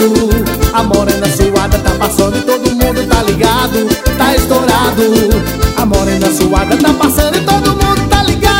estourado. A morena suada tá passando e todo mundo tá ligado. Tá estourado. A morena suada tá passando e todo mundo tá ligado.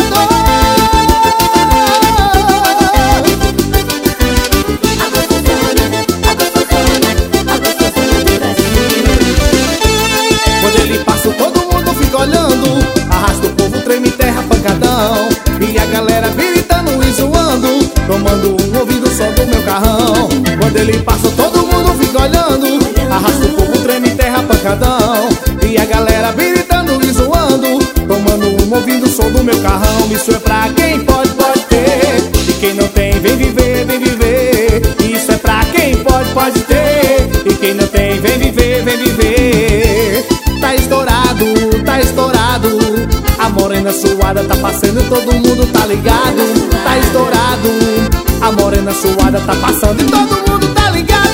Quando ele passa todo mundo fica olhando. Arrasta o povo, treme terra, pancadão. E a galera gritando e zoando, tomando um ouvido só do meu carrão. Quando ele passa todo mundo fica olhando. Arrasta o povo, treme terra, pancadão. E a galera gritando e zoando, tomando um ouvido som do meu carrão. Isso é pra quem pode, pode ter. E quem não tem, vem viver, vem viver. Isso é pra quem pode, pode ter. E quem não tem, vem viver, vem viver. Tá estourado, tá estourado. A morena suada tá passando e todo mundo tá ligado. Tá estourado. A morena suada tá passando e todo mundo tá ligado.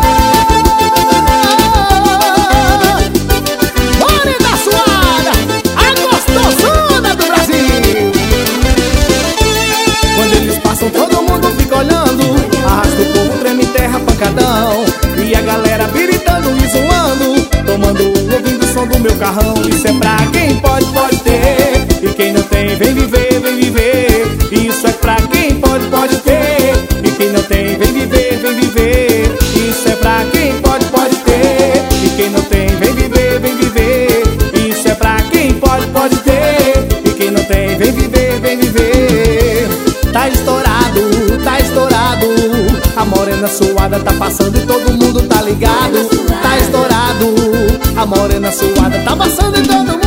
Morena suada, a gostosona do Brasil. Quando eles passam todo mundo fica olhando. Arrasta o povo, treme terra, pancadão. E a galera gritando e zoando, tomando um ouvindo o som do meu carrão. Isso é pra quem pode, pode ter. E quem não tem, vem viver, vem viver. Isso é pra quem pode, pode ter. E quem não tem, vem viver, vem viver. Isso é pra quem pode, pode ter. E quem não tem, vem viver, vem viver. Isso é pra quem pode, pode ter. E quem não tem, vem viver, vem viver. Tá estourado, tá estourado. A morena suada tá passando e todo mundo tá ligado. Tá estourado. A morena suada tá passando e todo mundo